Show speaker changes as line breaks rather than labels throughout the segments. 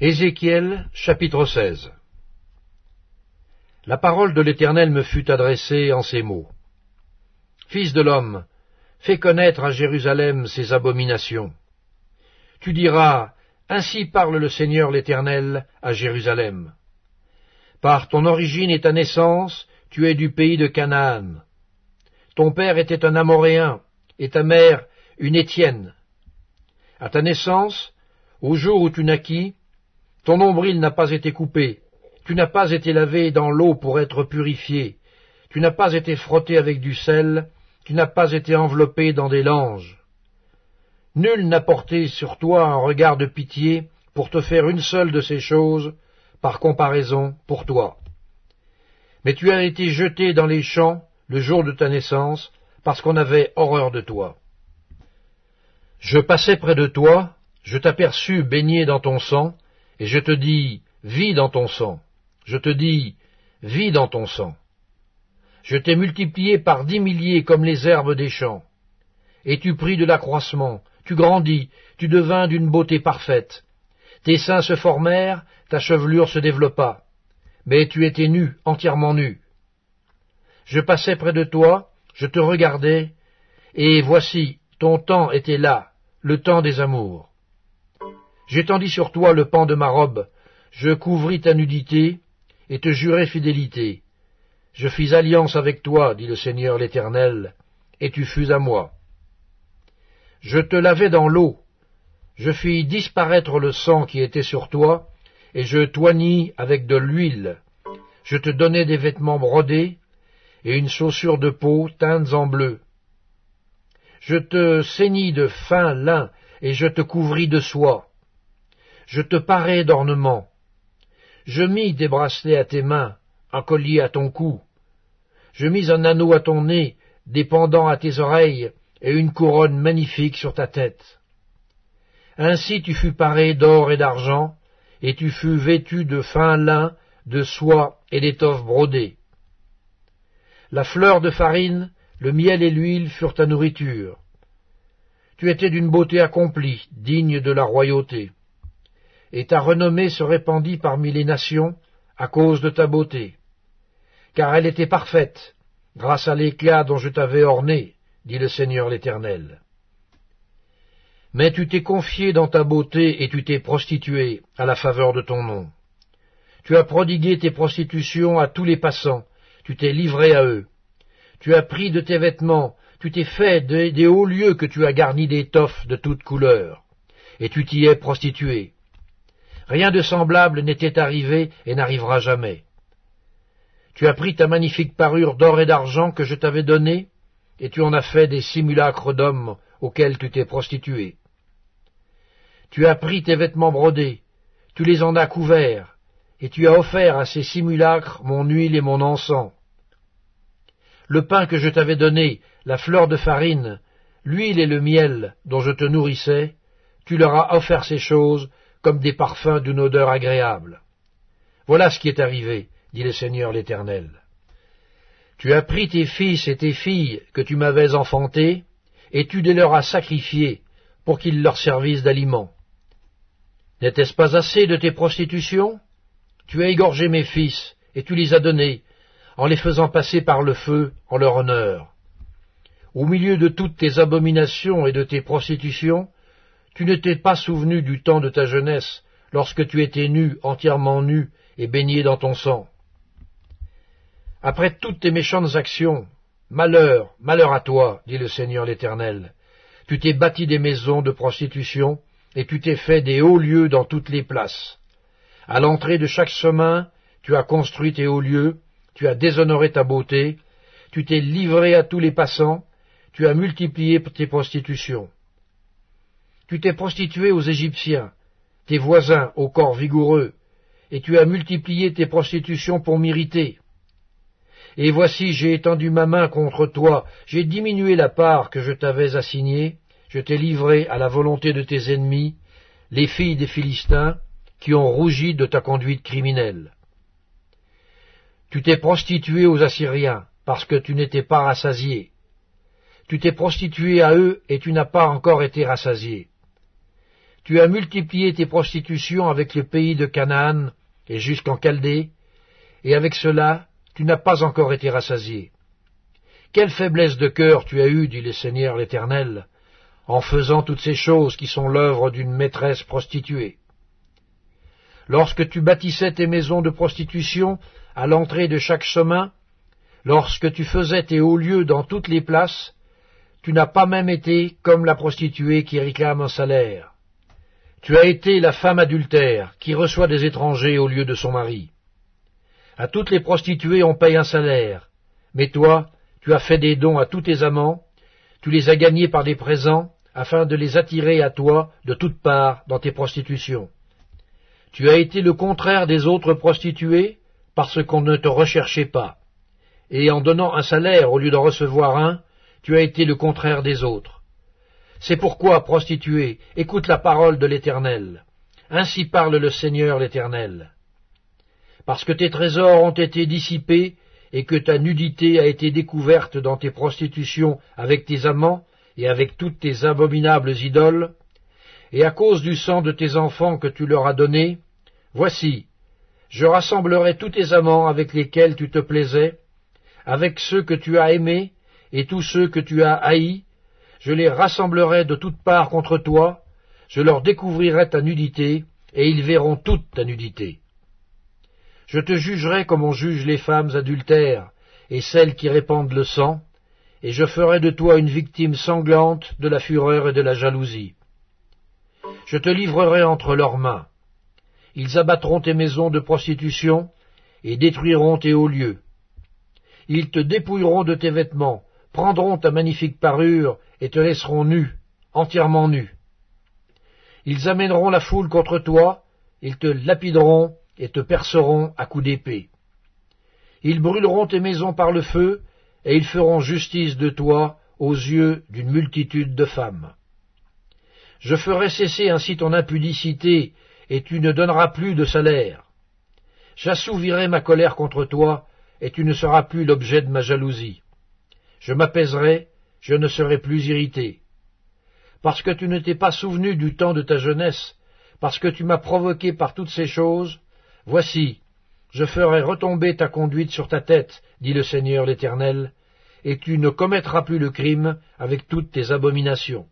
Ézéchiel, chapitre 16. La parole de l'Éternel me fut adressée en ces mots. Fils de l'homme, fais connaître à Jérusalem ses abominations. Tu diras, ainsi parle le Seigneur l'Éternel à Jérusalem. Par ton origine et ta naissance, tu es du pays de Canaan. Ton père était un Amoréen, et ta mère une Étienne. À ta naissance, au jour où tu naquis, ton nombril n'a pas été coupé, tu n'as pas été lavé dans l'eau pour être purifié, tu n'as pas été frotté avec du sel, tu n'as pas été enveloppé dans des langes. Nul n'a porté sur toi un regard de pitié pour te faire une seule de ces choses, par comparaison pour toi. Mais tu as été jeté dans les champs le jour de ta naissance, parce qu'on avait horreur de toi. Je passais près de toi, je t'aperçus baigné dans ton sang, et je te dis, vis dans ton sang. Je te dis, vis dans ton sang. Je t'ai multiplié par 10 milliers comme les herbes des champs. Et tu pris de l'accroissement, tu grandis, tu devins d'une beauté parfaite. Tes seins se formèrent, ta chevelure se développa. Mais tu étais nu, entièrement nu. Je passais près de toi, je te regardais, et voici, ton temps était là, le temps des amours. J'étendis sur toi le pan de ma robe, je couvris ta nudité, et te jurai fidélité. Je fis alliance avec toi, dit le Seigneur l'Éternel, et tu fus à moi. Je te lavai dans l'eau, je fis disparaître le sang qui était sur toi, et je t'oignis avec de l'huile. Je te donnai des vêtements brodés, et une chaussure de peau teintes en bleu. Je te ceignis de fin lin, et je te couvris de soie. Je te parai d'ornements. Je mis des bracelets à tes mains, un collier à ton cou. Je mis un anneau à ton nez, des pendants à tes oreilles, et une couronne magnifique sur ta tête. Ainsi tu fus paré d'or et d'argent, et tu fus vêtu de fin lin, de soie et d'étoffes brodées. La fleur de farine, le miel et l'huile furent ta nourriture. Tu étais d'une beauté accomplie, digne de la royauté. Et ta renommée se répandit parmi les nations à cause de ta beauté. Car elle était parfaite, grâce à l'éclat dont je t'avais orné, dit le Seigneur l'Éternel. Mais tu t'es confié dans ta beauté et tu t'es prostitué à la faveur de ton nom. Tu as prodigué tes prostitutions à tous les passants, tu t'es livré à eux. Tu as pris de tes vêtements, tu t'es fait des hauts lieux que tu as garnis d'étoffes de toutes couleurs, et tu t'y es prostitué. Rien de semblable n'était arrivé et n'arrivera jamais. Tu as pris ta magnifique parure d'or et d'argent que je t'avais donnée, et tu en as fait des simulacres d'hommes auxquels tu t'es prostitué. Tu as pris tes vêtements brodés, tu les en as couverts, et tu as offert à ces simulacres mon huile et mon encens. Le pain que je t'avais donné, la fleur de farine, l'huile et le miel dont je te nourrissais, tu leur as offert ces choses comme des parfums d'une odeur agréable. Voilà ce qui est arrivé, dit le Seigneur l'Éternel. Tu as pris tes fils et tes filles que tu m'avais enfantés, et tu les leur as sacrifiés pour qu'ils leur servissent d'aliment. N'était-ce pas assez de tes prostitutions? Tu as égorgé mes fils, et tu les as donnés, en les faisant passer par le feu en leur honneur. Au milieu de toutes tes abominations et de tes prostitutions, tu ne t'es pas souvenu du temps de ta jeunesse, lorsque tu étais nu, entièrement nu, et baigné dans ton sang. Après toutes tes méchantes actions, malheur, malheur à toi, dit le Seigneur l'Éternel. Tu t'es bâti des maisons de prostitution, et tu t'es fait des hauts lieux dans toutes les places. À l'entrée de chaque chemin, tu as construit tes hauts lieux, tu as déshonoré ta beauté, tu t'es livré à tous les passants, tu as multiplié tes prostitutions. Tu t'es prostitué aux Égyptiens, tes voisins au corps vigoureux, et tu as multiplié tes prostitutions pour m'irriter. Et voici, j'ai étendu ma main contre toi, j'ai diminué la part que je t'avais assignée, je t'ai livré à la volonté de tes ennemis, les filles des Philistins, qui ont rougi de ta conduite criminelle. Tu t'es prostitué aux Assyriens, parce que tu n'étais pas rassasié. Tu t'es prostitué à eux, et tu n'as pas encore été rassasié. Tu as multiplié tes prostitutions avec le pays de Canaan et jusqu'en Chaldée, et avec cela, tu n'as pas encore été rassasié. Quelle faiblesse de cœur tu as eue, dit le Seigneur l'Éternel, en faisant toutes ces choses qui sont l'œuvre d'une maîtresse prostituée. Lorsque tu bâtissais tes maisons de prostitution à l'entrée de chaque chemin, lorsque tu faisais tes hauts lieux dans toutes les places, tu n'as pas même été comme la prostituée qui réclame un salaire. Tu as été la femme adultère qui reçoit des étrangers au lieu de son mari. À toutes les prostituées on paye un salaire, mais toi, tu as fait des dons à tous tes amants, tu les as gagnés par des présents, afin de les attirer à toi de toutes parts dans tes prostitutions. Tu as été le contraire des autres prostituées, parce qu'on ne te recherchait pas. Et en donnant un salaire au lieu d'en recevoir un, tu as été le contraire des autres. C'est pourquoi, prostituée, écoute la parole de l'Éternel. Ainsi parle le Seigneur l'Éternel. Parce que tes trésors ont été dissipés, et que ta nudité a été découverte dans tes prostitutions avec tes amants et avec toutes tes abominables idoles, et à cause du sang de tes enfants que tu leur as donné, voici, je rassemblerai tous tes amants avec lesquels tu te plaisais, avec ceux que tu as aimés, et tous ceux que tu as haïs, je les rassemblerai de toutes parts contre toi, je leur découvrirai ta nudité, et ils verront toute ta nudité. Je te jugerai comme on juge les femmes adultères et celles qui répandent le sang, et je ferai de toi une victime sanglante de la fureur et de la jalousie. Je te livrerai entre leurs mains. Ils abattront tes maisons de prostitution et détruiront tes hauts lieux. Ils te dépouilleront de tes vêtements, prendront ta magnifique parure et te laisseront nu, entièrement nu. Ils amèneront la foule contre toi, ils te lapideront et te perceront à coups d'épée. Ils brûleront tes maisons par le feu, et ils feront justice de toi aux yeux d'une multitude de femmes. Je ferai cesser ainsi ton impudicité, et tu ne donneras plus de salaire. J'assouvirai ma colère contre toi, et tu ne seras plus l'objet de ma jalousie. Je m'apaiserai, je ne serai plus irrité. Parce que tu ne t'es pas souvenu du temps de ta jeunesse, parce que tu m'as provoqué par toutes ces choses, voici, je ferai retomber ta conduite sur ta tête, dit le Seigneur l'Éternel, et tu ne commettras plus le crime avec toutes tes abominations.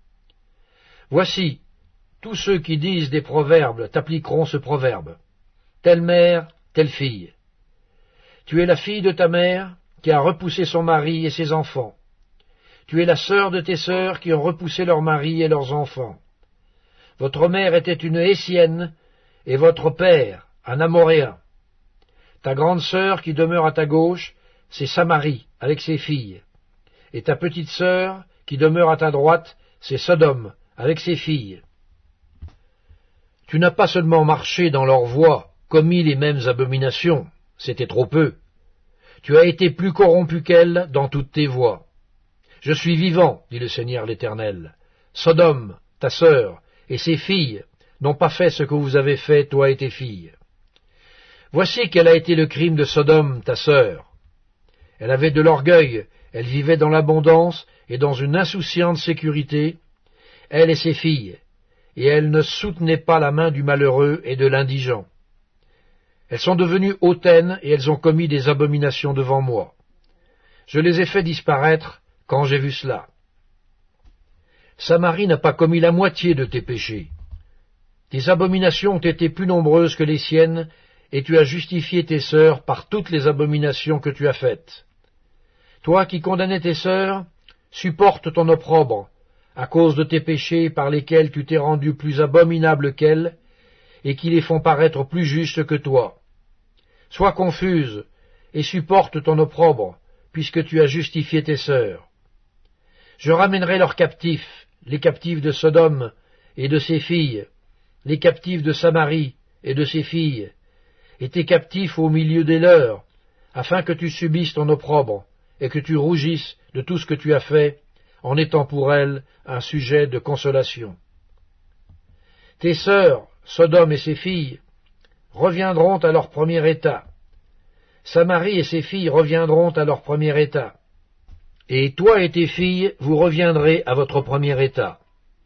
Voici, tous ceux qui disent des proverbes t'appliqueront ce proverbe. Telle mère, telle fille. Tu es la fille de ta mère qui a repoussé son mari et ses enfants. Tu es la sœur de tes sœurs qui ont repoussé leurs maris et leurs enfants. Votre mère était une Hésienne, et votre père un Amoréen. Ta grande sœur qui demeure à ta gauche, c'est Samarie, avec ses filles. Et ta petite sœur qui demeure à ta droite, c'est Sodome, avec ses filles. Tu n'as pas seulement marché dans leurs voies, commis les mêmes abominations, c'était trop peu. Tu as été plus corrompu qu'elles dans toutes tes voies. Je suis vivant, dit le Seigneur l'Éternel. Sodome, ta sœur, et ses filles n'ont pas fait ce que vous avez fait, toi et tes filles. Voici quel a été le crime de Sodome, ta sœur. Elle avait de l'orgueil, elle vivait dans l'abondance et dans une insouciante sécurité, elle et ses filles, et elle ne soutenait pas la main du malheureux et de l'indigent. Elles sont devenues hautaines et elles ont commis des abominations devant moi. Je les ai fait disparaître quand j'ai vu cela. Samarie n'a pas commis la moitié de tes péchés. Tes abominations ont été plus nombreuses que les siennes, et tu as justifié tes sœurs par toutes les abominations que tu as faites. Toi qui condamnais tes sœurs, supporte ton opprobre, à cause de tes péchés par lesquels tu t'es rendu plus abominable qu'elles, et qui les font paraître plus justes que toi. Sois confuse, et supporte ton opprobre, puisque tu as justifié tes sœurs. Je ramènerai leurs captifs, les captifs de Sodome et de ses filles, les captifs de Samarie et de ses filles, et tes captifs au milieu des leurs, afin que tu subisses ton opprobre, et que tu rougisses de tout ce que tu as fait, en étant pour elles un sujet de consolation. Tes sœurs, Sodome et ses filles, reviendront à leur premier état. Samarie et ses filles reviendront à leur premier état. Et toi et tes filles, vous reviendrez à votre premier état.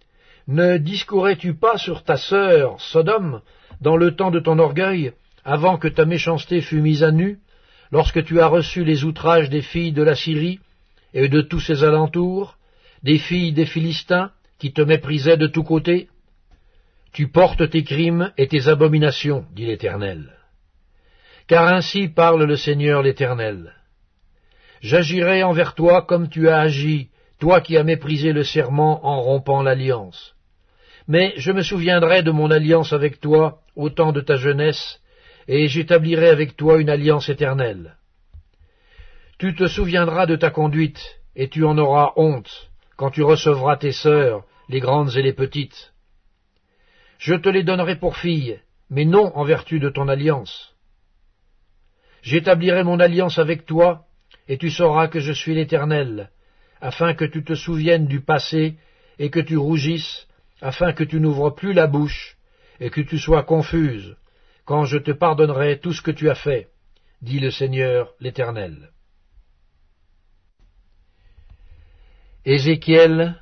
Ne discourais-tu pas sur ta sœur, Sodome, dans le temps de ton orgueil, avant que ta méchanceté fût mise à nu, lorsque tu as reçu les outrages des filles de la Syrie et de tous ses alentours, des filles des Philistins, qui te méprisaient de tous côtés? Tu portes tes crimes et tes abominations, dit l'Éternel. Car ainsi parle le Seigneur l'Éternel. J'agirai envers toi comme tu as agi, toi qui as méprisé le serment en rompant l'alliance. Mais je me souviendrai de mon alliance avec toi au temps de ta jeunesse, et j'établirai avec toi une alliance éternelle. Tu te souviendras de ta conduite, et tu en auras honte, quand tu recevras tes sœurs, les grandes et les petites. Je te les donnerai pour filles, mais non en vertu de ton alliance. J'établirai mon alliance avec toi, et tu sauras que je suis l'Éternel, afin que tu te souviennes du passé, et que tu rougisses, afin que tu n'ouvres plus la bouche, et que tu sois confuse, quand je te pardonnerai tout ce que tu as fait, dit le Seigneur l'Éternel. Ézéchiel,